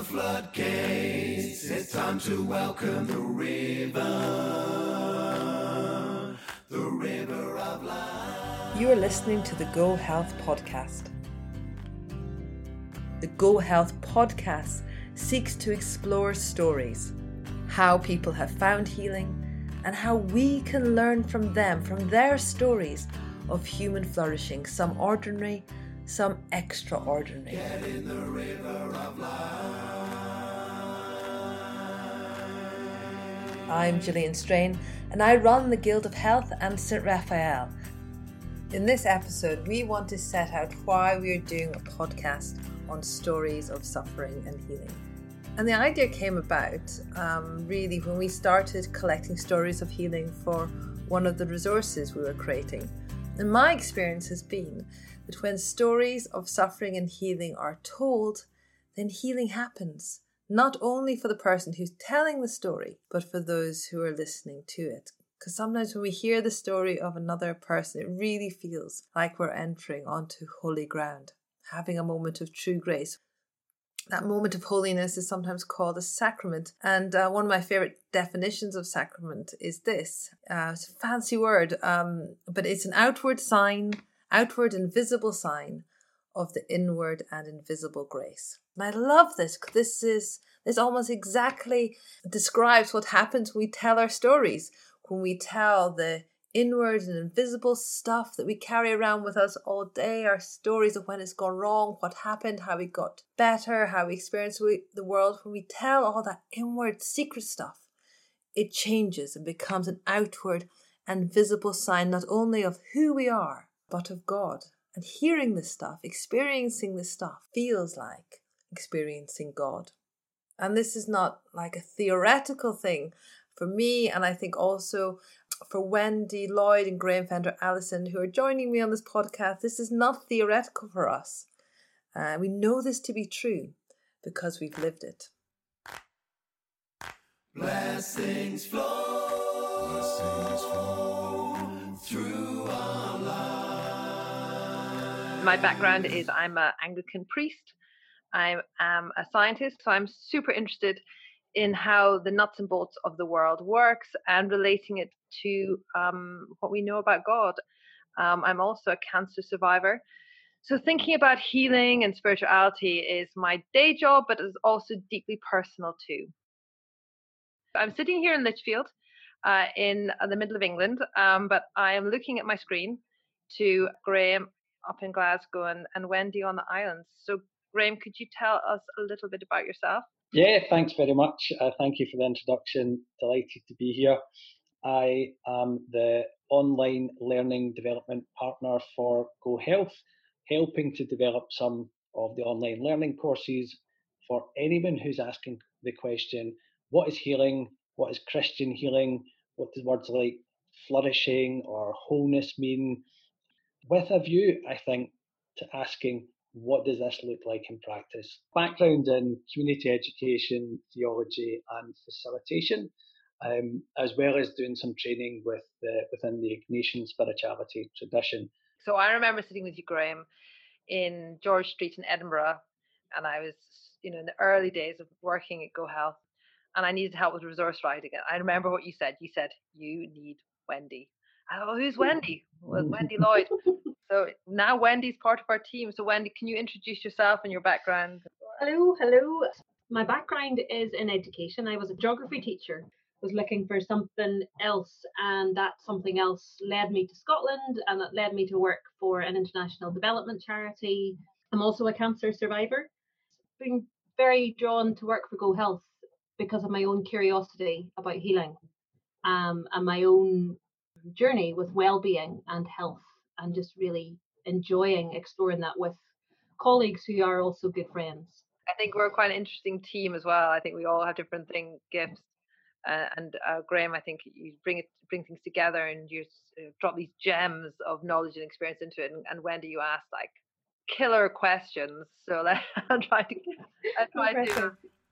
floodgates. It's time to welcome the river of life. You are listening to the Go Health Podcast. The Go Health Podcast seeks to explore stories, how people have found healing, and how we can learn from them, from their stories of human flourishing, some ordinary, some extraordinary. Get in the river of life. I'm Gillian Strain, and I run the Guild of Health and St. Raphael. In this episode, we want to set out why we are doing a podcast on stories of suffering and healing. And the idea came about really when we started collecting stories of healing for one of the resources we were creating. And my experience has been that when stories of suffering and healing are told, then healing happens, not only for the person who's telling the story, but for those who are listening to it. Because sometimes when we hear the story of another person, it really feels like we're entering onto holy ground, having a moment of true grace. That moment of holiness is sometimes called a sacrament. And one of my favorite definitions of sacrament is this. It's a fancy word, but it's an outward and visible sign of the inward and invisible grace. And I love this because this almost exactly describes what happens when we tell our stories, when we tell the inward and invisible stuff that we carry around with us all day, our stories of when it's gone wrong, what happened, how we got better, how we experienced the world. When we tell all that inward secret stuff, it changes and becomes an outward and visible sign not only of who we are, but of God. And hearing this stuff, experiencing this stuff, feels like experiencing God. And this is not like a theoretical thing for me, and I think also for Wendy, Lloyd and Graham Fender Allison, who are joining me on this podcast. This is not theoretical for us. We know this to be true because we've lived it. Blessings flow through our lives. My background is I'm an Anglican priest. I am a scientist, so I'm super interested in how the nuts and bolts of the world works and relating it to what we know about God. I'm also a cancer survivor. So thinking about healing and spirituality is my day job, but it's also deeply personal too. I'm sitting here in Lichfield in the middle of England, but I am looking at my screen to Graham up in Glasgow and Wendy on the islands. So Graham, could you tell us a little bit about yourself? Yeah, thanks very much. Thank you for the introduction. Delighted to be here. I am the online learning development partner for Go Health, helping to develop some of the online learning courses for anyone who's asking the question, what is healing? What is Christian healing? What do words like flourishing or wholeness mean? With a view, I think, to asking, what does this look like in practice? Background in community education, theology and facilitation, as well as doing some training within the Ignatian spirituality tradition. So I remember sitting with you, Graham, in George Street in Edinburgh, and I was, in the early days of working at Go Health, and I needed help with resource writing. I remember what you said. You said, you need Wendy. I thought, who's Wendy? Well, Wendy Lloyd. So now Wendy's part of our team. So Wendy, can you introduce yourself and your background? Hello. My background is in education. I was a geography teacher, was looking for something else, and that something else led me to Scotland, and it led me to work for an international development charity. I'm also a cancer survivor. Been very drawn to work for Go Health because of my own curiosity about healing, and my own journey with well-being and health, and just really enjoying exploring that with colleagues who are also good friends. I think we're quite an interesting team as well. I think we all have different gifts. Graham, I think you bring things together, and you drop these gems of knowledge and experience into it. And Wendy, you asked like killer questions. So I'll try to.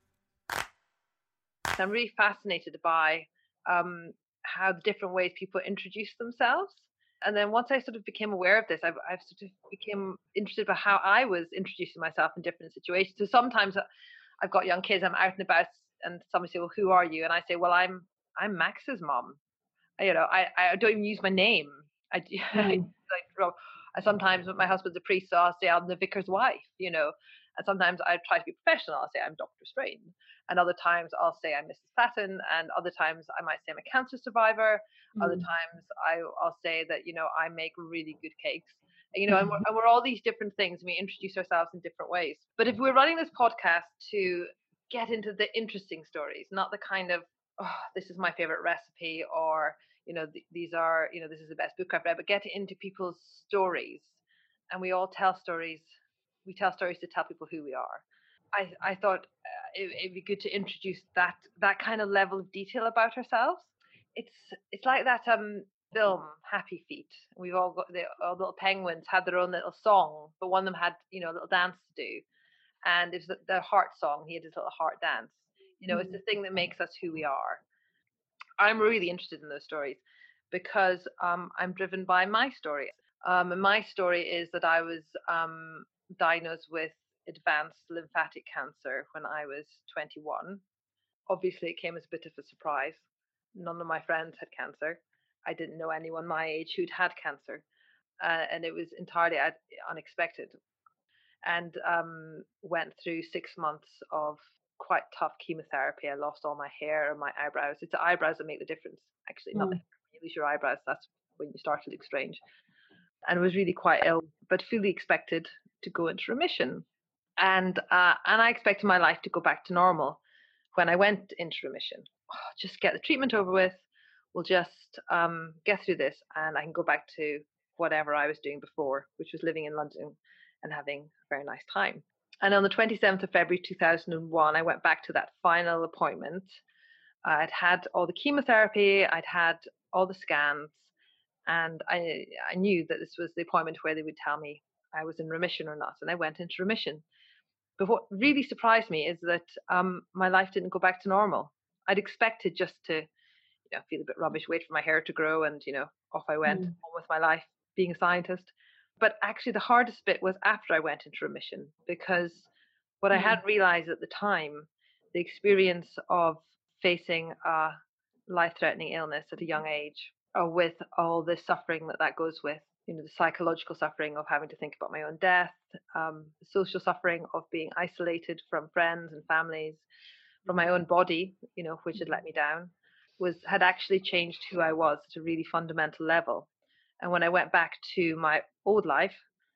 I'm really fascinated by how the different ways people introduce themselves. And then once I sort of became aware of this, I've sort of became interested by how I was introducing myself in different situations. So sometimes I've got young kids, I'm out and about, and somebody say, well, who are you? And I say, well, I'm Max's mom. I don't even use my name. Sometimes when my husband's a priest, so I'll say I'm the vicar's wife, and sometimes I try to be professional. I'll say I'm Dr. Strain, and other times I'll say I'm Mrs. Patton, and other times I might say I'm a cancer survivor. Other times I'll say that, I make really good cakes. And we're all these different things, and we introduce ourselves in different ways. But if we're running this podcast to get into the interesting stories, not the kind of, oh, this is my favorite recipe, or these are, this is the best book I've read, but get into people's stories. And we all tell stories. We tell stories to tell people who we are. I thought it'd be good to introduce that kind of level of detail about ourselves. It's like that film Happy Feet. We've all got all the little penguins had their own little song, but one of them had a little dance to do, and it was the heart song. He had his little heart dance. It's the thing that makes us who we are. I'm really interested in those stories because I'm driven by my story. And my story is that I was diagnosed with advanced lymphatic cancer when I was 21. Obviously, it came as a bit of a surprise. None of my friends had cancer. I didn't know anyone my age who'd had cancer. And it was entirely unexpected. And went through 6 months of quite tough chemotherapy. I lost all my hair and my eyebrows. It's the eyebrows that make the difference, actually. Not that you lose your eyebrows, that's when you start to look strange. And was really quite ill, but fully expected to go into remission. And I expected my life to go back to normal when I went into remission. Just get the treatment over with. We'll just get through this, and I can go back to whatever I was doing before, which was living in London and having a very nice time. And on the 27th of February 2001, I went back to that final appointment. I'd had all the chemotherapy, I'd had all the scans, and I knew that this was the appointment where they would tell me I was in remission or not, and I went into remission. But what really surprised me is that my life didn't go back to normal. I'd expected just to feel a bit rubbish, wait for my hair to grow, and off I went on with my life being a scientist. But actually the hardest bit was after I went into remission, because what I hadn't realized at the time, the experience of facing a life-threatening illness at a young age, or with all the suffering that goes with, the psychological suffering of having to think about my own death, the social suffering of being isolated from friends and families, from my own body, which had let me down, had actually changed who I was at a really fundamental level. And when I went back to my old life,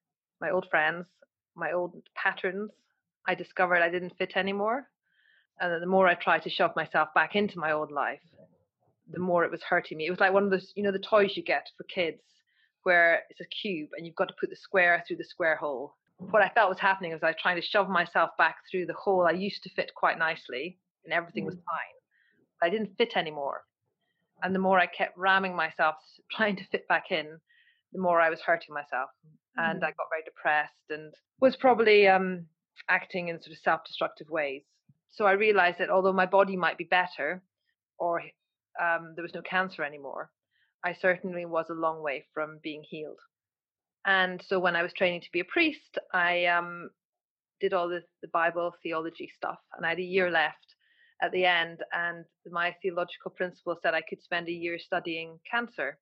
my old friends, my old patterns, I discovered I didn't fit anymore. And the more I tried to shove myself back into my old life, the more it was hurting me. It was like one of those, the toys you get for kids where it's a cube and you've got to put the square through the square hole. What I felt was happening was I was trying to shove myself back through the hole I used to fit quite nicely, and everything was fine. But I didn't fit anymore. And the more I kept ramming myself, trying to fit back in, the more I was hurting myself. And I got very depressed and was probably acting in sort of self-destructive ways. So I realized that although my body might be better, or there was no cancer anymore, I certainly was a long way from being healed. And so when I was training to be a priest, I did all the Bible theology stuff, and I had a year left at the end, and my theological principal said I could spend a year studying cancer.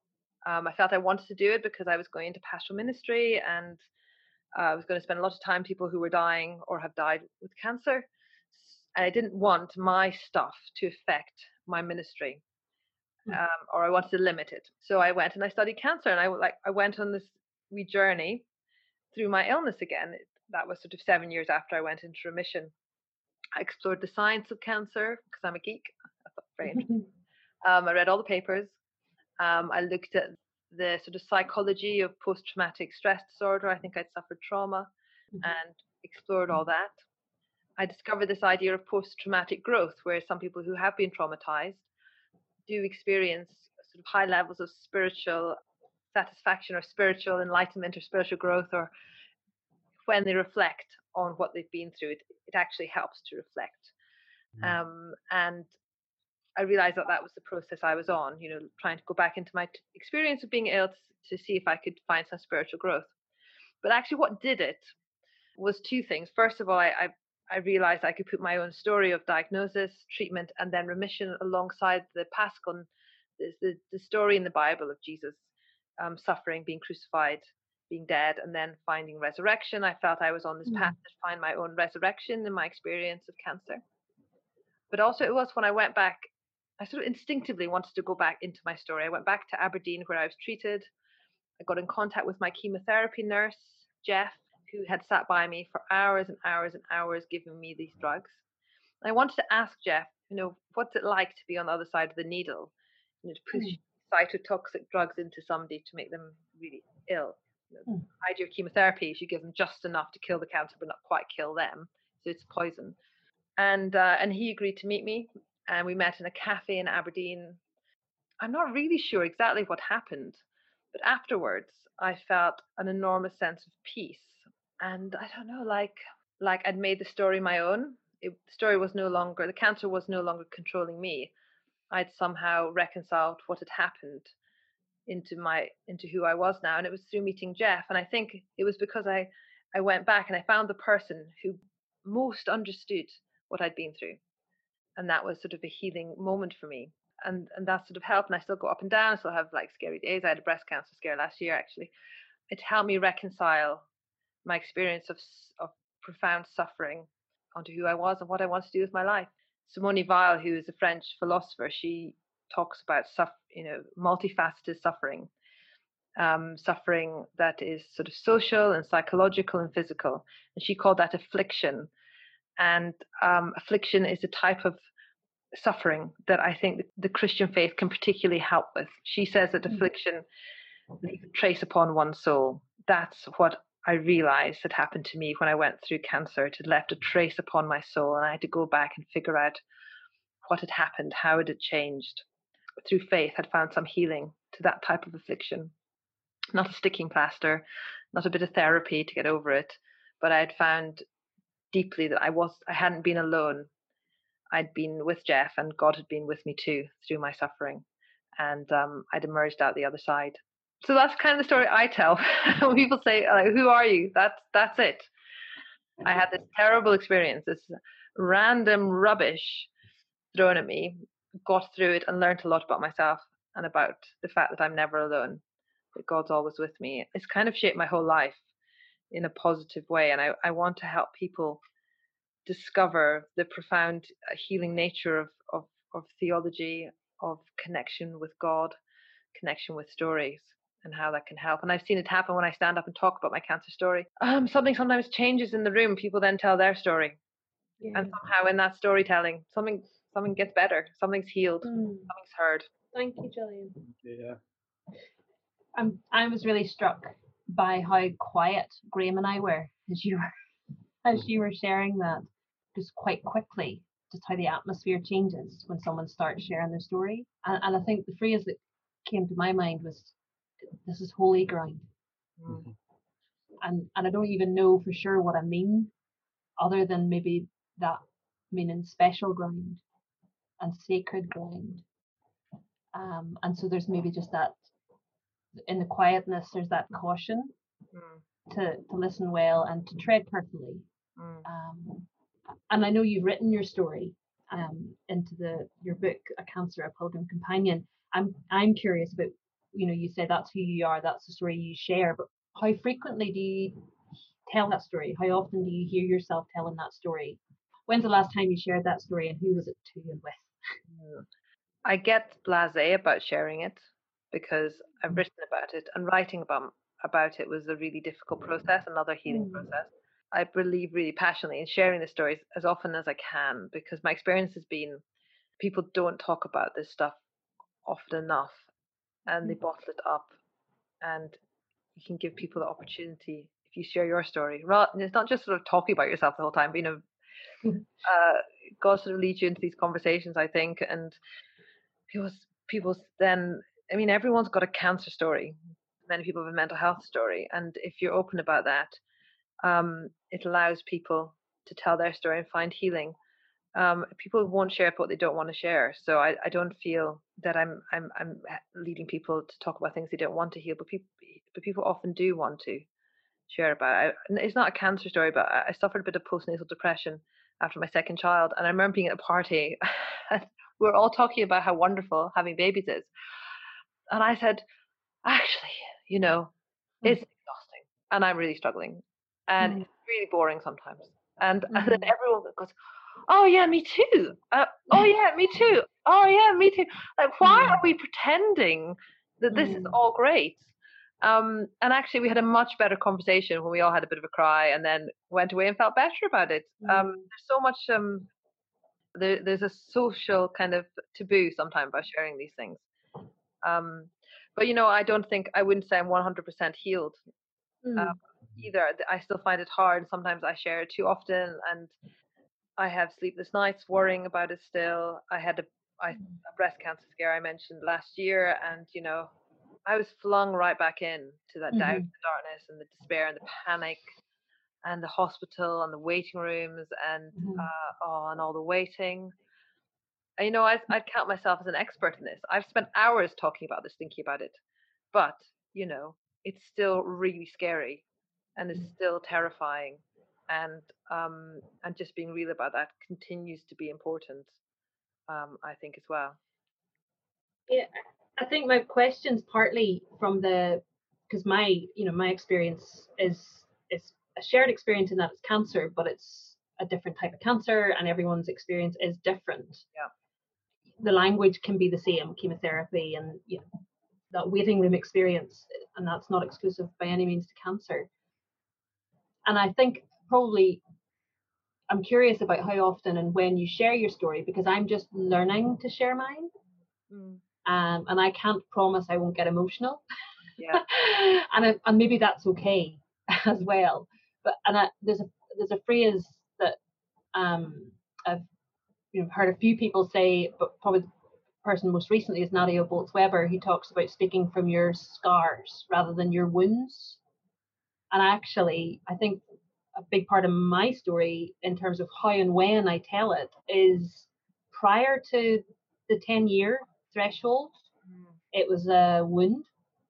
I felt I wanted to do it because I was going into pastoral ministry, and I was going to spend a lot of time with people who were dying or have died with cancer. And I didn't want my stuff to affect my ministry, or I wanted to limit it. So I went and I studied cancer, and I went on this wee journey through my illness again. That was sort of 7 years after I went into remission. I explored the science of cancer because I'm a geek. I thought very interesting. I read all the papers. I looked at the sort of psychology of post-traumatic stress disorder. I think I'd suffered trauma and explored all that. I discovered this idea of post-traumatic growth, where some people who have been traumatized do experience sort of high levels of spiritual satisfaction or spiritual enlightenment or spiritual growth, or when they reflect on what they've been through, it actually helps to reflect. And I realized that was the process I was on, trying to go back into my experience of being ill to see if I could find some spiritual growth. But actually what did it was two things. First of all, I I realized I could put my own story of diagnosis, treatment, and then remission alongside the Paschal, the story in the Bible of Jesus suffering, being crucified, being dead, and then finding resurrection. I felt I was on this path to find my own resurrection in my experience of cancer. But also it was when I went back, I sort of instinctively wanted to go back into my story. I went back to Aberdeen where I was treated. I got in contact with my chemotherapy nurse, Jeff, who had sat by me for hours and hours and hours giving me these drugs. And I wanted to ask Jeff, what's it like to be on the other side of the needle, to push cytotoxic drugs into somebody to make them really ill. Ideal chemotherapy is you give them just enough to kill the cancer, but not quite kill them. So it's poison. And he agreed to meet me, and we met in a cafe in Aberdeen. I'm not really sure exactly what happened, but afterwards I felt an enormous sense of peace. And I don't know, like I'd made the story my own. The cancer was no longer controlling me. I'd somehow reconciled what had happened into who I was now. And it was through meeting Jeff. And I think it was because I went back and I found the person who most understood what I'd been through. And that was sort of a healing moment for me. And that sort of helped. And I still go up and down. I still have like scary days. I had a breast cancer scare last year, actually. It helped me reconcile my experience of profound suffering onto who I was and what I want to do with my life. Simone Weil, who is a French philosopher, she talks about multifaceted suffering, suffering that is sort of social and psychological and physical. And she called that affliction. And affliction is a type of suffering that I think the Christian faith can particularly help with. She says that affliction leaves a trace upon one's soul. That's what I realized had happened to me when I went through cancer. It had left a trace upon my soul, and I had to go back and figure out what had happened, how it had changed. Through faith, I'd found some healing to that type of affliction. Not a sticking plaster, not a bit of therapy to get over it, but I had found deeply that I hadn't been alone. I'd been with Jeff, and God had been with me too through my suffering, and I'd emerged out the other side. So that's kind of the story I tell. When people say, "Who are you?" That's it. I had this terrible experience, this random rubbish thrown at me, got through it, and learned a lot about myself and about the fact that I'm never alone, that God's always with me. It's kind of shaped my whole life in a positive way, and I want to help people discover the profound healing nature of theology, of connection with God, connection with stories, and how that can help. And I've seen it happen when I stand up and talk about my cancer story. Something sometimes changes in the room. People then tell their story. Yeah. And somehow in that storytelling, something gets better. Something's healed. Something's heard. Thank you, Gillian. Yeah. I was really struck by how quiet Graham and I were as you were sharing that, just quite quickly, just how the atmosphere changes when someone starts sharing their story. And I think the phrase that came to my mind was, "This is holy ground." Mm-hmm. And I don't even know for sure what I mean, other than maybe that meaning special ground and sacred ground. And so there's maybe just that, in the quietness, there's that caution to listen well and to tread carefully. And I know you've written your story into your book, A Cancer, A Pilgrim Companion. I'm curious about, you say that's who you are, that's the story you share, but how frequently do you tell that story? How often do you hear yourself telling that story? When's the last time you shared that story, and who was it to and with? I get blasé about sharing it because I've written about it, and writing about it was a really difficult process, another healing process. I believe really passionately in sharing the stories as often as I can, because my experience has been people don't talk about this stuff often enough, and they bottle it up. And you can give people the opportunity if you share your story. It's not just sort of talking about yourself the whole time, but God sort of leads you into these conversations, I think, and people then, everyone's got a cancer story. Many people have a mental health story, and if you're open about that, it allows people to tell their story and find healing. People won't share what they don't want to share, so I don't feel that I'm leading people to talk about things they don't want to heal, but people often do want to share about it. It's not a cancer story, but I suffered a bit of postnatal depression after my second child. And I remember being at a party. We were all talking about how wonderful having babies is. And I said, actually, it's exhausting and I'm really struggling. And it's really boring sometimes. And then everyone goes, oh yeah, me too. Oh yeah, me too. Oh yeah, me too. Like, why are we pretending that this is all great? And actually, we had a much better conversation when we all had a bit of a cry and then went away and felt better about it. There's so much. There's a social kind of taboo sometimes about sharing these things. But I wouldn't say I'm 100% healed either. I still find it hard. Sometimes I share it too often, and I have sleepless nights worrying about it still. I had a breast cancer scare I mentioned last year, and I was flung right back in to that doubt, the darkness, and the despair, and the panic, and the hospital, and the waiting rooms, and and all the waiting. And, I'd count myself as an expert in this. I've spent hours talking about this, thinking about it, but it's still really scary, and it's still terrifying, and just being real about that continues to be important. I think as well. Yeah, I think my question's partly from because my experience is a shared experience in that it's cancer, but it's a different type of cancer, and everyone's experience is different. Yeah. The language can be the same, chemotherapy and that waiting room experience, and that's not exclusive by any means to cancer. And I think probably I'm curious about how often and when you share your story, because I'm just learning to share mine. And I can't promise I won't get emotional. Yeah. and maybe that's okay as well. But there's a phrase that I've heard a few people say, but probably the person most recently is Nadia Bolz-Weber, who talks about speaking from your scars rather than your wounds. And actually, I think a big part of my story in terms of how and when I tell it is prior to the 10-year threshold, it was a wound.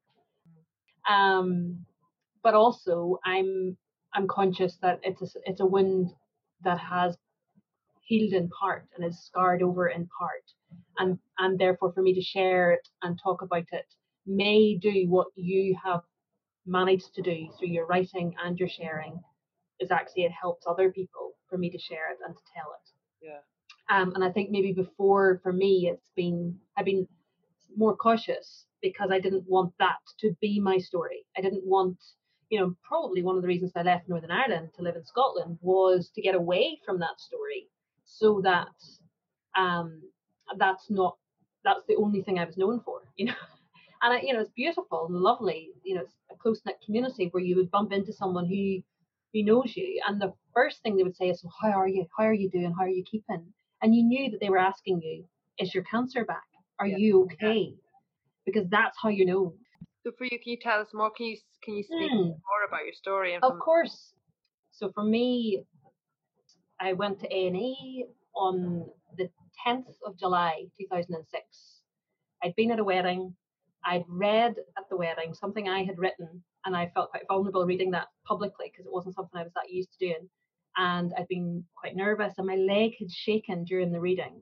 But also I'm conscious that it's a wound that has healed in part and is scarred over in part. And therefore for me to share it and talk about it may do what you have managed to do through your writing and your sharing, is actually it helps other people for me to share it and to tell it. Yeah. And I think maybe before, for me, I've been more cautious because I didn't want that to be my story. I didn't want, probably one of the reasons I left Northern Ireland to live in Scotland was to get away from that story, so that that's the only thing I was known for, And it's beautiful and lovely. It's a close knit community where you would bump into someone who knows you, and the first thing they would say is, "So how are you? How are you doing? How are you keeping?" And you knew that they were asking you, "Is your cancer back? Are you okay?" Because that's how you know. So for you, can you tell us more? Can you speak more about your story? Of course. So for me, I went to A&E on the 10th of July 2006. I'd been at a wedding. I'd read at the wedding something I had written, and I felt quite vulnerable reading that publicly because it wasn't something I was that used to doing. And I'd been quite nervous, and my leg had shaken during the reading,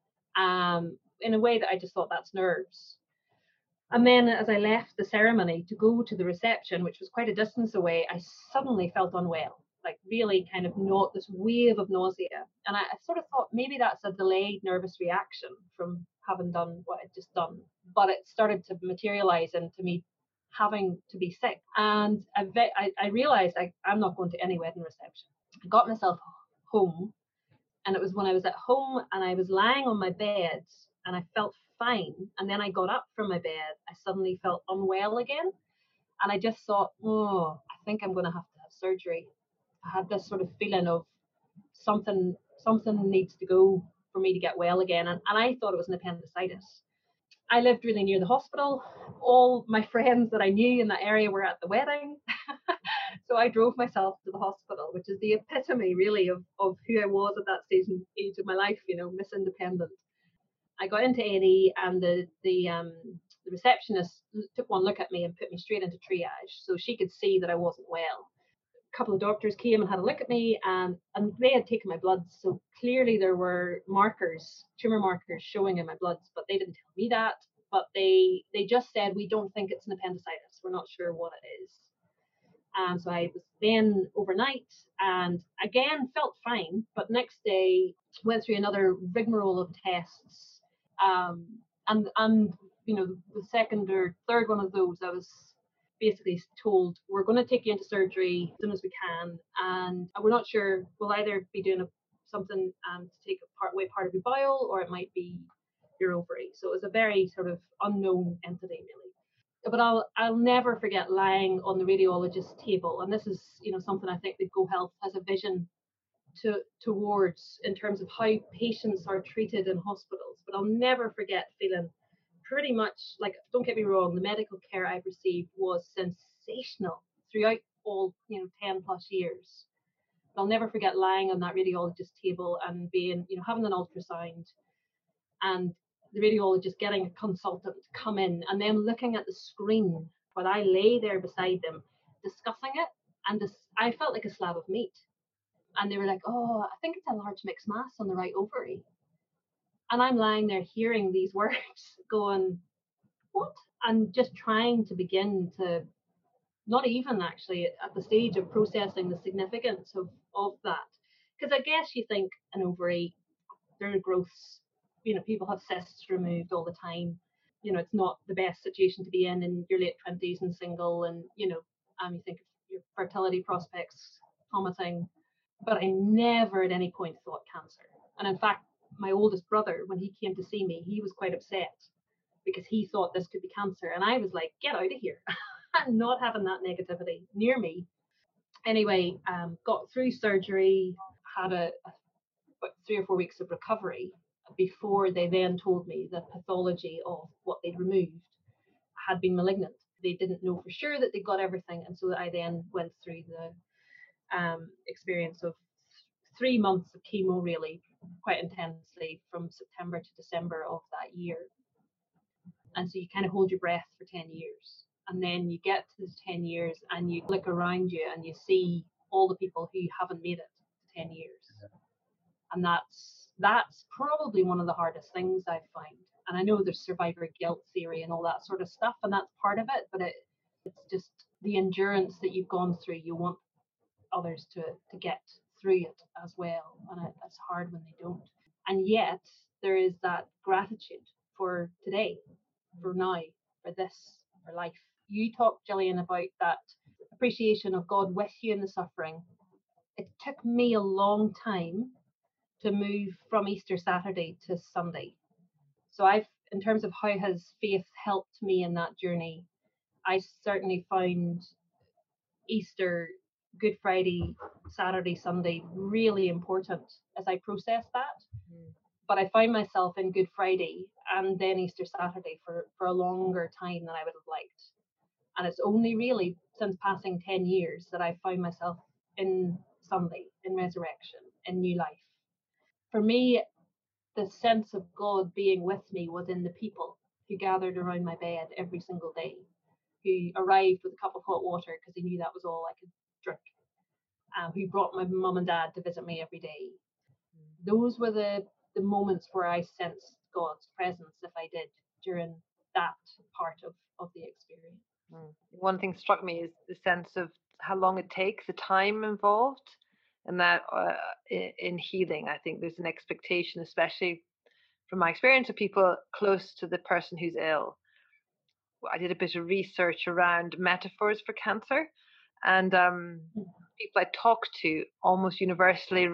in a way that I just thought, that's nerves. And then as I left the ceremony to go to the reception, which was quite a distance away, I suddenly felt unwell, like really kind of this wave of nausea. And I sort of thought maybe that's a delayed nervous reaction from having done what I'd just done. But it started to materialize into me having to be sick. And I realized I'm not going to any wedding reception. I got myself home, and it was when I was at home and I was lying on my bed and I felt fine. And then I got up from my bed, I suddenly felt unwell again. And I just thought, I think I'm going to have surgery. I had this sort of feeling of something needs to go for me to get well again. And I thought it was an appendicitis. I lived really near the hospital. All my friends that I knew in that area were at the wedding. So I drove myself to the hospital, which is the epitome really of who I was at that age of my life, Miss Independent. I got into A&E, and the receptionist took one look at me and put me straight into triage, so she could see that I wasn't well. couple of doctors came and had a look at me, and they had taken my bloods, so clearly there were tumor markers showing in my bloods, but they didn't tell me that. But they just said, we don't think it's an appendicitis, we're not sure what it is. So I was then overnight, and again felt fine, but next day went through another rigmarole of tests, and the second or third one of those, I was basically told, we're going to take you into surgery as soon as we can, and we're not sure, we'll either be doing something to take away part of your bowel, or it might be your ovary. So it was a very sort of unknown entity, really. But I'll never forget lying on the radiologist's table, and this is something I think that GoHealth has a vision towards in terms of how patients are treated in hospitals. But I'll never forget feeling pretty much like, don't get me wrong, the medical care I've received was sensational throughout all 10 plus years. But I'll never forget lying on that radiologist's table and being having an ultrasound, and the radiologist getting a consultant to come in and them looking at the screen while I lay there beside them discussing it, and I felt like a slab of meat. And they were like, oh, I think it's a large mixed mass on the right ovary. And I'm lying there hearing these words going, what? And just trying to begin to, not even actually at the stage of processing the significance of that. Because I guess you think an ovary, there are growths, people have cysts removed all the time. It's not the best situation to be in your late 20s and single, and, you think of your fertility prospects plummeting. But I never at any point thought cancer. And in fact, my oldest brother, when he came to see me, he was quite upset because he thought this could be cancer. And I was like, get out of here. I'm not having that negativity near me. Anyway, got through surgery, had about 3 or 4 weeks of recovery before they then told me the pathology of what they'd removed had been malignant. They didn't know for sure that they got everything. And so I then went through the experience of 3 months of chemo, really quite intensely, from September to December of that year. And so you kind of hold your breath for 10 years, and then you get to those 10 years and you look around you and you see all the people who haven't made it to 10 years. And that's probably one of the hardest things I've found. And I know there's survivor guilt theory and all that sort of stuff, and that's part of it, but it's just the endurance that you've gone through. You want others to get through it as well, and it's hard when they don't. And yet there is that gratitude for today, for now, for this, for life. You talked, Gillian, about that appreciation of God with you in the suffering. It took me a long time to move from Easter Saturday to Sunday. So in terms of how has faith helped me in that journey, I certainly found Easter, Good Friday, Saturday, Sunday really important as I processed that. But I found myself in Good Friday and then Easter Saturday for a longer time than I would have liked. And it's only really since passing 10 years that I found myself in Sunday, in resurrection, in new life. For me, the sense of God being with me was in the people who gathered around my bed every single day, who arrived with a cup of hot water because they knew that was all I could drink, who brought my mum and dad to visit me every day. Those were the moments where I sensed God's presence, if I did, during that part of the experience. One thing struck me is the sense of how long it takes, the time involved, and that in healing, I think there's an expectation, especially from my experience of people close to the person who's ill. I did a bit of research around metaphors for cancer, and people I talked to almost universally,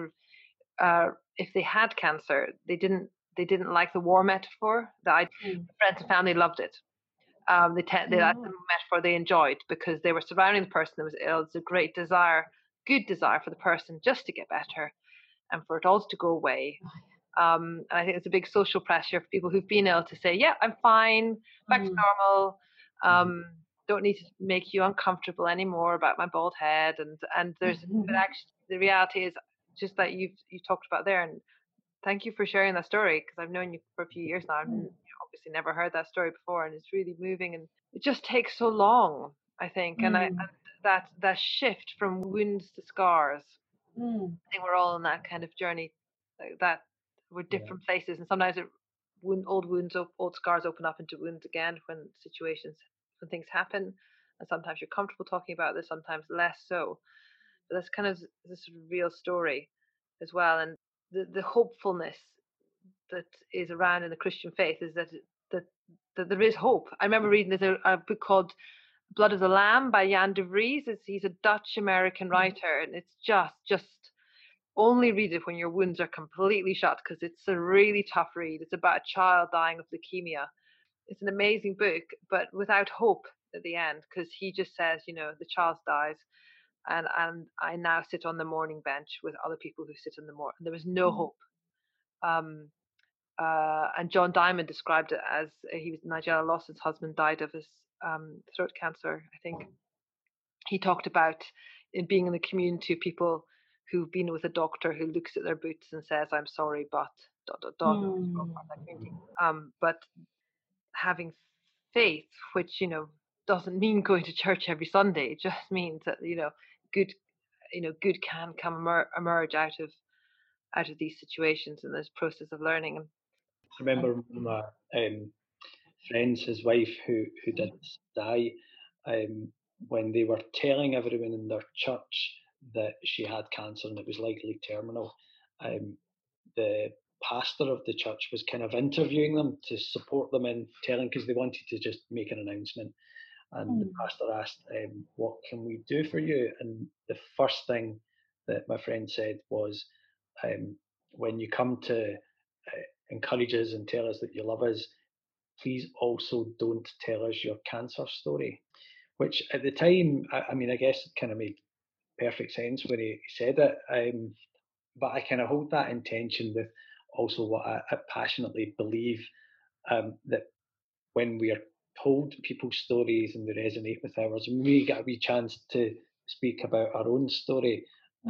if they had cancer, they didn't like the war metaphor. Friends and family loved it. They liked the metaphor they enjoyed because they were surrounding the person that was ill. It's a great desire, good desire for the person just to get better and for it all to go away. And I think it's a big social pressure for people who've been ill to say, yeah, I'm fine, back to normal. Don't need to make you uncomfortable anymore about my bald head. And there's, but actually the reality is just that you talked about there. And thank you for sharing that story, because I've known you for a few years now. I've obviously never heard that story before, and it's really moving. And it just takes so long, I think. And that shift from wounds to scars. Mm. I think we're all on that kind of journey, that we're Yeah. different places, and sometimes old scars open up into wounds again when things happen, and sometimes you're comfortable talking about this, sometimes less so. But that's kind of this real story as well, and the hopefulness that is around in the Christian faith is that that there is hope. I remember reading a book called Blood of the Lamb by Jan de Vries. He's a Dutch American writer, and it's just only read it when your wounds are completely shut, because it's a really tough read. It's about a child dying of leukemia. It's an amazing book, but without hope at the end, because he just says, the child dies, and I now sit on the mourning bench with other people who sit in the mourning. There was no hope. And John Diamond described it as Nigella Lawson's husband died of his throat cancer, I think. He talked about it being in the community of people who've been with a doctor who looks at their boots and says, "I'm sorry, but dot dot dot." But having faith, which doesn't mean going to church every Sunday. It just means that good can emerge out of these situations and this process of learning. I remember one of my friends, his wife, who did die, when they were telling everyone in their church that she had cancer and it was likely terminal, the pastor of the church was kind of interviewing them to support them in telling, because they wanted to just make an announcement. And the pastor asked, "What can we do for you?" And the first thing that my friend said was, "When you come to encourage us and tell us that you love us, please also don't tell us your cancer story." Which at the time, I guess it kind of made perfect sense when he said it. But I kind of hold that intention with also what I passionately believe, that when we are told people's stories and they resonate with ours, and we get a wee chance to speak about our own story,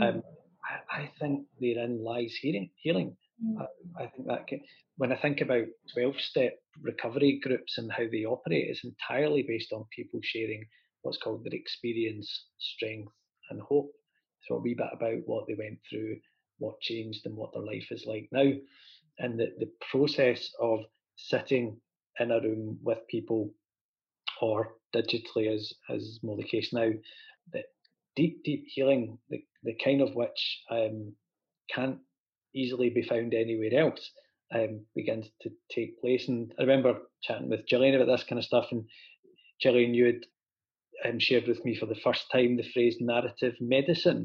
I think therein lies healing. I think that when I think about 12-step recovery groups and how they operate, it's entirely based on people sharing what's called their experience, strength, and hope. So a wee bit about what they went through, what changed, and what their life is like now. And the process of sitting in a room with people, or digitally as more the case now, that deep healing, the kind of which can't easily be found anywhere else, begins to take place. And I remember chatting with Gillian about this kind of stuff, and Gillian, you had shared with me for the first time the phrase narrative medicine.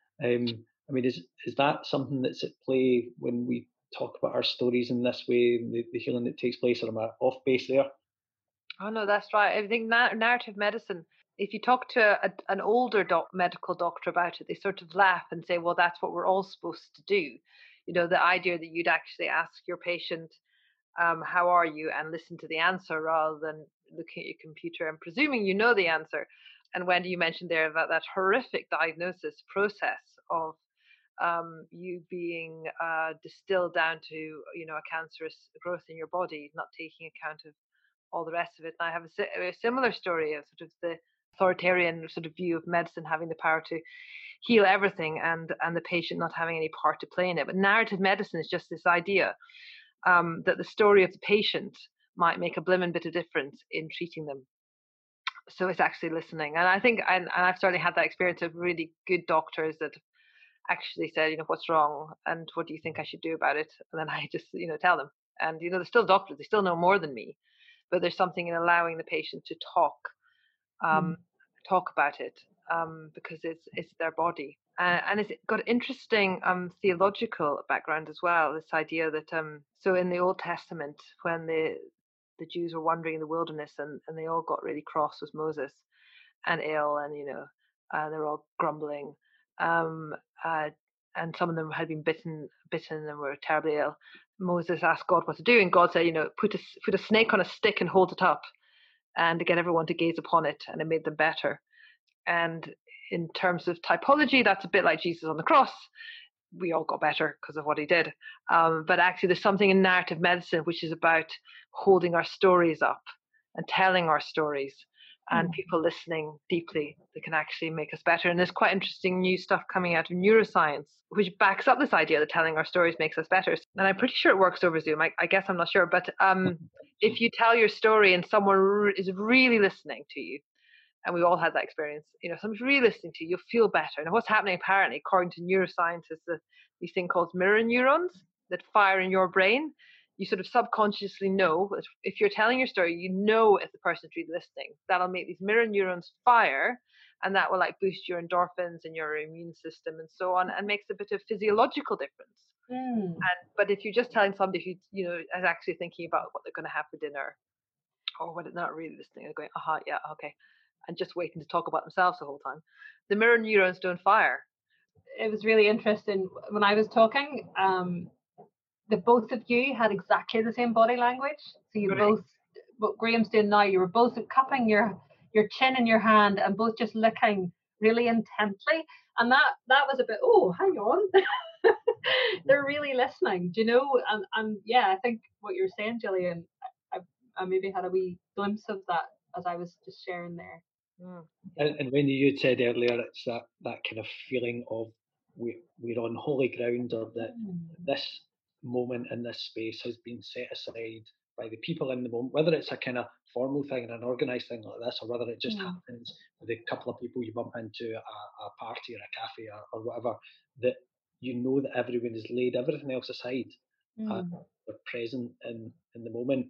Is that something that's at play when we talk about our stories in this way, and the healing that takes place, or am I off base there? Oh no, that's right. I think narrative medicine, if you talk to an older medical doctor about it, they sort of laugh and say, well, that's what we're all supposed to do. The idea that you'd actually ask your patient, how are you, and listen to the answer rather than looking at your computer and presuming you know the answer. And Wendy, you mentioned there about that horrific diagnosis process of you being distilled down to a cancerous growth in your body, not taking account of all the rest of it. And I have a similar story of sort of the authoritarian sort of view of medicine having the power to heal everything, and the patient not having any part to play in it. But narrative medicine is just this idea that the story of the patient might make a blimmin' bit of difference in treating them. So it's actually listening. And I think, and I've certainly had that experience of really good doctors that actually said, what's wrong and what do you think I should do about it? And then I just, tell them. And, they're still doctors. They still know more than me. But there's something in allowing the patient to talk about it, because it's their body. And it's got interesting theological background as well. This idea that so in the Old Testament, when the Jews were wandering in the wilderness, and they all got really cross with Moses and ill, and they're all grumbling, and some of them had been bitten and were terribly ill. Moses asked God what to do, and God said, put a snake on a stick and hold it up, and to get everyone to gaze upon it, and it made them better. And in terms of typology, that's a bit like Jesus on the cross. We all got better because of what he did. But actually, there's something in narrative medicine which is about holding our stories up and telling our stories, and people listening deeply that can actually make us better. And there's quite interesting new stuff coming out of neuroscience, which backs up this idea that telling our stories makes us better. And I'm pretty sure it works over Zoom. I guess I'm not sure. But if you tell your story and someone is really listening to you, and we've all had that experience, someone's really listening to you, you'll feel better. And what's happening apparently, according to neuroscience, is that these things called mirror neurons that fire in your brain. You sort of subconsciously know, if you're telling your story, if the person's really listening. That'll make these mirror neurons fire, and that will like boost your endorphins and your immune system and so on, and makes a bit of physiological difference. But if you're just telling somebody who is actually thinking about what they're going to have for dinner, or what they're not really listening, they're going, yeah, okay, and just waiting to talk about themselves the whole time, the mirror neurons don't fire. It was really interesting when I was talking. The both of you had exactly the same body language. So you both, what Graham's doing now, you were both cupping your chin in your hand and both just looking really intently. And that was a bit, hang on. They're really listening, And yeah, I think what you're saying, Gillian, I maybe had a wee glimpse of that as I was just sharing there. And when you said earlier, it's that kind of feeling of we're on holy ground, or that this moment in this space has been set aside by the people in the moment, whether it's a kind of formal thing and an organised thing like this, or whether it just happens with a couple of people you bump into a party or a cafe or whatever, that that everyone has laid everything else aside and they're present in the moment.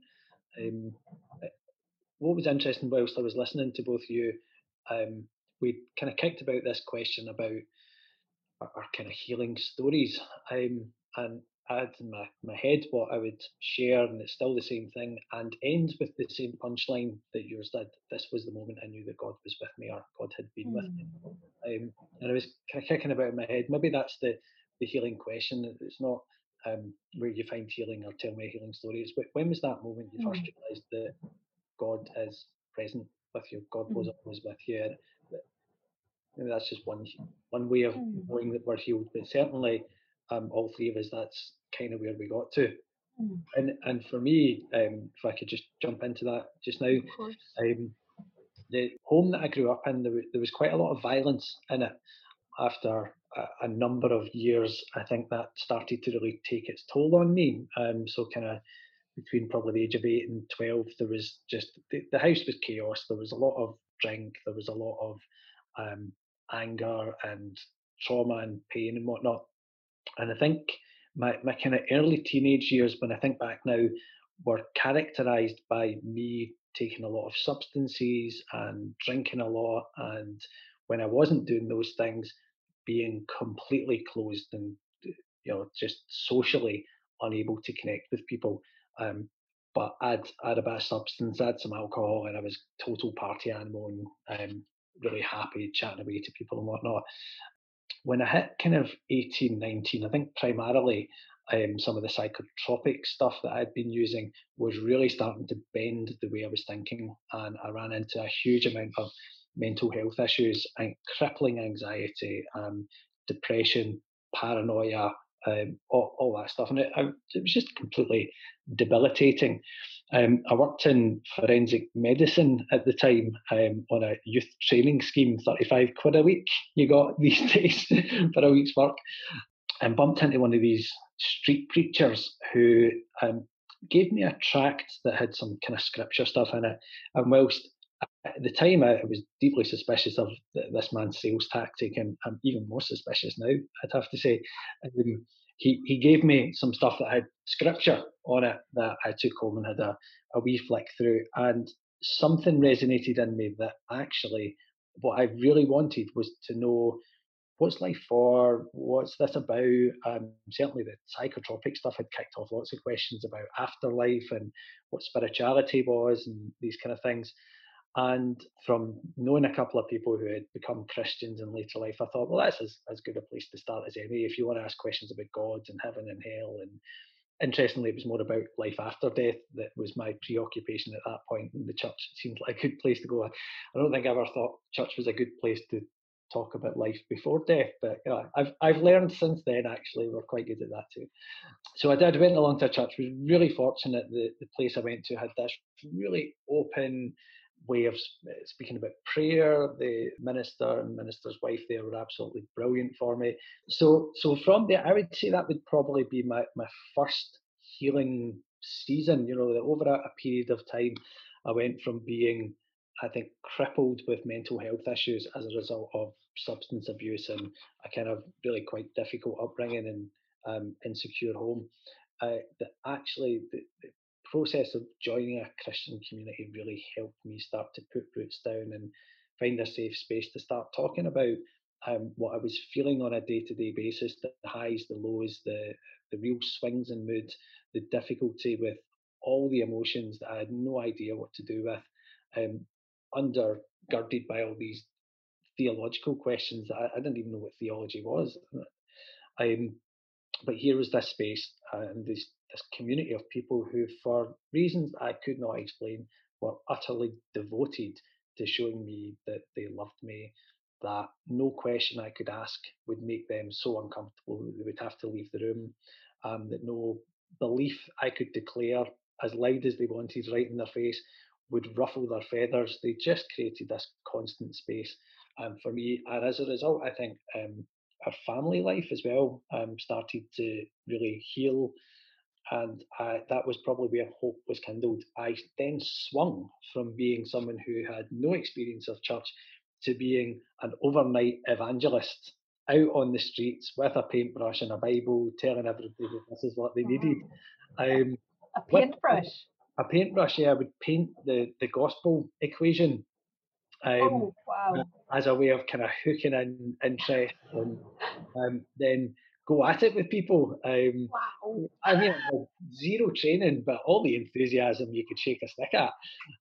What was interesting whilst I was listening to both of you, we kind of kicked about this question about our kind of healing stories, and I had in my head what I would share, and it's still the same thing, and ends with the same punchline that yours did. This was the moment I knew that God was with me, or God had been with me. And I was kind of kicking about in my head, maybe that's the healing question. It's not where you find healing or tell me a healing story. It's when was that moment you first realised that God is present with you, God was always with you? Maybe that's just one way of knowing that we're healed, but certainly all three of us, that's kind of where we got to. And for me, if I could just jump into that just now, the home that I grew up in, there was quite a lot of violence in it. After a number of years, I think that started to really take its toll on me. So kind of between probably the age of 8 and 12, there was just, the house was chaos. There was a lot of drink, there was a lot of anger and trauma and pain and whatnot. And I think my kind of early teenage years, when I think back now, were characterized by me taking a lot of substances and drinking a lot, and when I wasn't doing those things, being completely closed and just socially unable to connect with people. But I'd a bit of substance, I had some alcohol, and I was total party animal and really happy chatting away to people and whatnot. When I hit kind of 18, 19, I think primarily some of the psychotropic stuff that I'd been using was really starting to bend the way I was thinking, and I ran into a huge amount of mental health issues and crippling anxiety, depression, paranoia, all that stuff. And it was just completely debilitating. I worked in forensic medicine at the time on a youth training scheme, 35 quid a week you got these days for a week's work, and bumped into one of these street preachers who gave me a tract that had some kind of scripture stuff in it. And whilst at the time I was deeply suspicious of this man's sales tactic, and I'm even more suspicious now, I'd have to say, he gave me some stuff that had scripture on it that I took home and had a wee flick through, and something resonated in me that actually what I really wanted was to know, what's life for? What's this about? Certainly the psychotropic stuff had kicked off lots of questions about afterlife and what spirituality was and these kind of things. And from knowing a couple of people who had become Christians in later life, I thought, well, that's as good a place to start as any if you want to ask questions about God and heaven and hell. And interestingly, it was more about life after death that was my preoccupation at that point, and the church seemed like a good place to go. I don't think I ever thought church was a good place to talk about life before death, but I've learned since then, actually, we're quite good at that too. So I went along to a church, was really fortunate. The place I went to had this really open, way of speaking about prayer. The minister and minister's wife there were absolutely brilliant for me. So from there, I would say that would probably be my first healing season. That over a period of time, I went from being, I think, crippled with mental health issues as a result of substance abuse and a kind of really quite difficult upbringing and insecure home. That actually the process of joining a Christian community really helped me start to put roots down and find a safe space to start talking about what I was feeling on a day-to-day basis, the highs, the lows, the real swings in mood, the difficulty with all the emotions that I had no idea what to do with, undergirded by all these theological questions that I didn't even know what theology was. But here was this space and this community of people who, for reasons I could not explain, were utterly devoted to showing me that they loved me, that no question I could ask would make them so uncomfortable that they would have to leave the room, that no belief I could declare as loud as they wanted right in their face would ruffle their feathers. They just created this constant space for me. And as a result, I think our family life as well started to really heal. And that was probably where hope was kindled. I then swung from being someone who had no experience of church to being an overnight evangelist out on the streets with a paintbrush and a Bible, telling everybody that this is what they needed. A paintbrush? A paintbrush, yeah. I would paint the gospel equation wow. as a way of kind of hooking in interest and then go at it with people. Wow. I mean, zero training, but all the enthusiasm you could shake a stick at.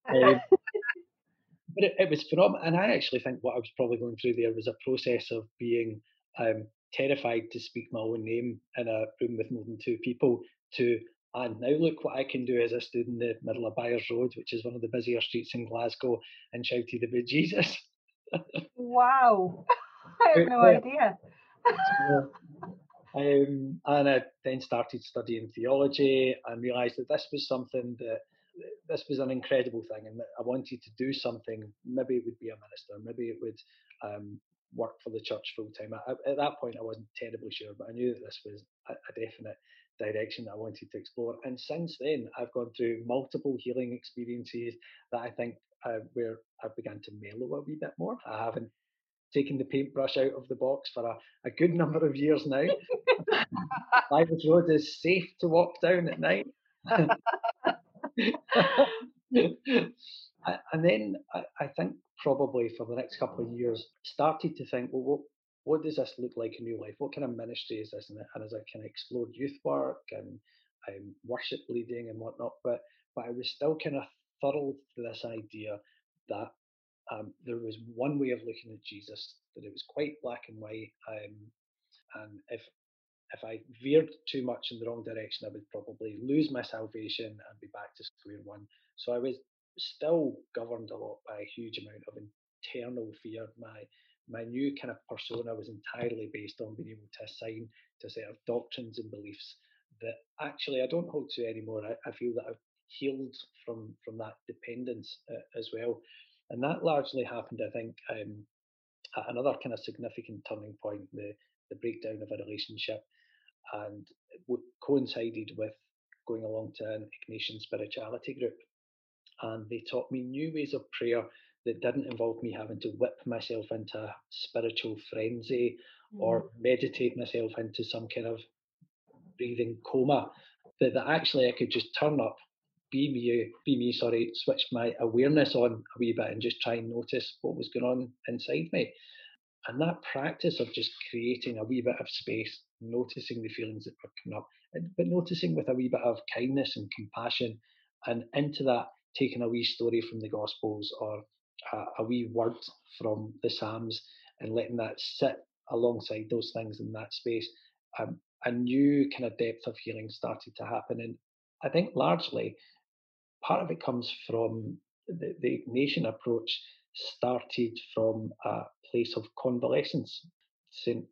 But it was phenomenal. And I actually think what I was probably going through there was a process of being terrified to speak my own name in a room with more than two people to, and now look what I can do as I stood in the middle of Byres Road, which is one of the busier streets in Glasgow, and shouted about Jesus. Wow. I have no idea. And I then started studying theology and realised that this was something this was an incredible thing, and that I wanted to do something. Maybe it would be a minister, maybe it would work for the church full time. At that point, I wasn't terribly sure, but I knew that this was a definite direction that I wanted to explore. And since then, I've gone through multiple healing experiences that I think where I began to mellow a wee bit more. I haven't taken the paintbrush out of the box for a good number of years now. Byres Road is safe to walk down at night. And then I think probably for the next couple of years, started to think, well, what does this look like in real life? What kind of ministry is this? And as I kind of explored youth work and worship leading and whatnot, but I was still kind of fuddled to this idea that there was one way of looking at Jesus, that it was quite black and white, and if I veered too much in the wrong direction, I would probably lose my salvation and be back to square one. So I was still governed a lot by a huge amount of internal fear. My new kind of persona was entirely based on being able to assign to a set of doctrines and beliefs that actually I don't hold to anymore. I feel that I've healed from that dependence as well. And that largely happened, I think, at another kind of significant turning point, the breakdown of a relationship, and coincided with going along to an Ignatian spirituality group. And they taught me new ways of prayer that didn't involve me having to whip myself into a spiritual frenzy or meditate myself into some kind of breathing coma, that actually I could just turn up, be me, switch my awareness on a wee bit and just try and notice what was going on inside me. And that practice of just creating a wee bit of space, noticing the feelings that were coming up, but noticing with a wee bit of kindness and compassion, and into that taking a wee story from the Gospels or a wee word from the Psalms and letting that sit alongside those things in that space, a new kind of depth of healing started to happen. And I think largely part of it comes from the Ignatian approach started from a place of convalescence. St.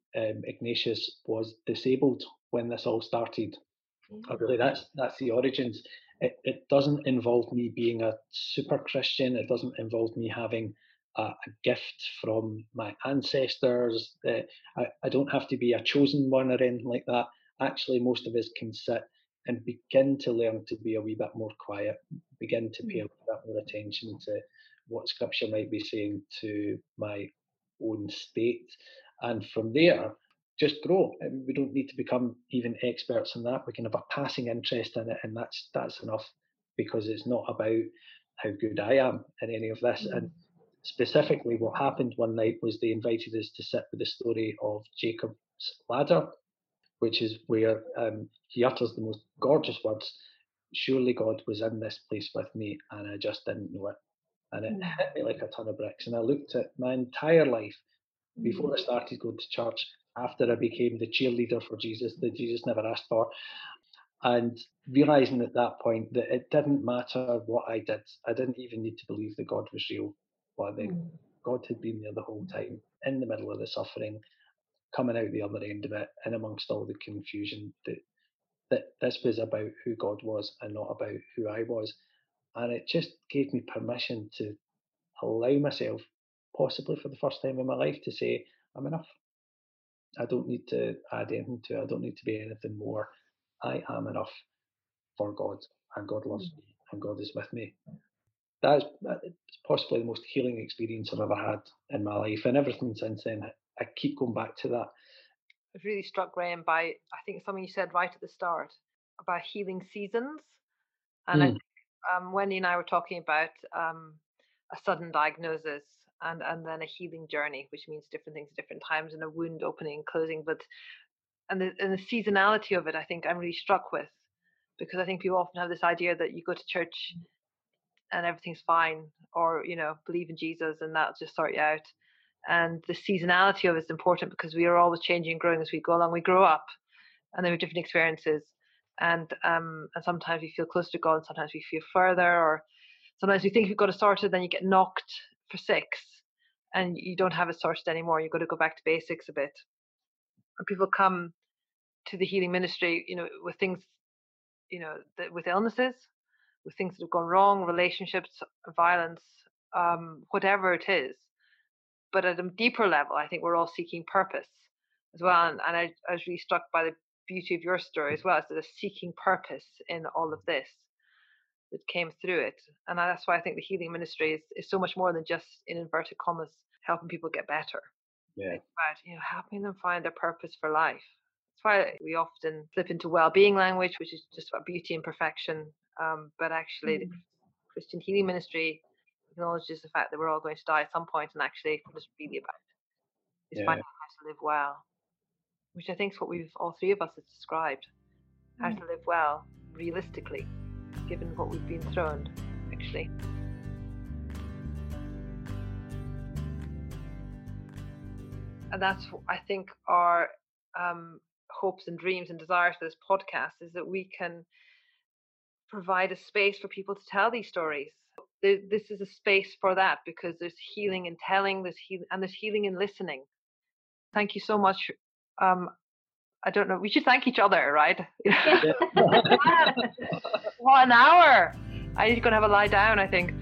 Ignatius was disabled when this all started. Really, that's the origins. It doesn't involve me being a super Christian. It doesn't involve me having a gift from my ancestors. I don't have to be a chosen one or anything like that. Actually, most of us can sit and begin to learn to be a wee bit more quiet, begin to pay a little bit more attention to what Scripture might be saying to my own state. And from there, just grow. And we don't need to become even experts in that. We can have a passing interest in it, and that's enough, because it's not about how good I am in any of this. And specifically, what happened one night was they invited us to sit with the story of Jacob's ladder, which is where he utters the most gorgeous words. Surely God was in this place with me, and I just didn't know it. And it hit me like a ton of bricks. And I looked at my entire life before I started going to church, after I became the cheerleader for Jesus that Jesus never asked for, and realizing at that point that it didn't matter what I did. I didn't even need to believe that God was real, but that God had been there the whole time, in the middle of the suffering, coming out the other end of it, and amongst all the confusion, that this was about who God was and not about who I was. And it just gave me permission to allow myself, possibly for the first time in my life, to say, I'm enough. I don't need to add anything to it. I don't need to be anything more. I am enough for God, and God loves me, and God is with me. That's possibly the most healing experience I've ever had in my life, and everything since then, I keep going back to that. I was really struck, Graham, by, I think, something you said right at the start about healing seasons. And I think Wendy and I were talking about a sudden diagnosis and then a healing journey, which means different things at different times, and a wound opening and closing. But and the seasonality of it, I think I'm really struck with, because I think people often have this idea that you go to church and everything's fine, or believe in Jesus and that'll just sort you out. And the seasonality of it is important, because we are always changing and growing as we go along. We grow up, and then we have different experiences, and sometimes we feel closer to God, and sometimes we feel further, or sometimes we think we've got it sorted, then you get knocked for six, and you don't have it sorted anymore. You've got to go back to basics a bit. And people come to the healing ministry, with things, with illnesses, with things that have gone wrong, relationships, violence, whatever it is. But at a deeper level, I think we're all seeking purpose as well. And I was really struck by the beauty of your story as well, as there's seeking purpose in all of this that came through it. And that's why I think the healing ministry is so much more than just, in inverted commas, helping people get better. Yeah. It's about, helping them find their purpose for life. That's why we often slip into well-being language, which is just about beauty and perfection. But actually, the Christian healing ministry acknowledges the fact that we're all going to die at some point, and actually what it's really about is finding how to live well, which I think is what all three of us have described. How to live well, realistically, given what we've been thrown, actually. And that's, I think, our hopes and dreams and desires for this podcast, is that we can provide a space for people to tell these stories. This is a space for that, because there's healing in telling, there's healing in listening. Thank you so much. I don't know, we should thank each other, right? What an hour! I need to go and have a lie down, I think.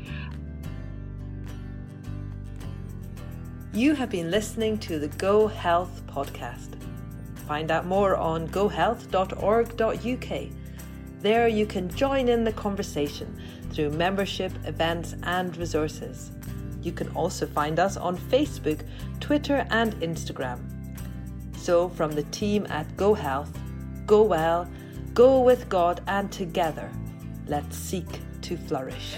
You have been listening to the Go Health podcast. Find out more on gohealth.org.uk. There you can join in the conversation through membership, events and resources. You can also find us on Facebook, Twitter and Instagram. So from the team at Go Health, go well, go with God, and together, let's seek to flourish.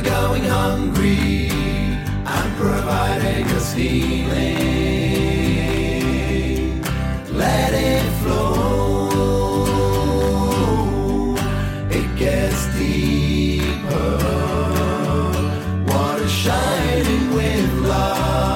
We're going hungry and providing us healing. Let it flow. It gets deeper. Water shining with love.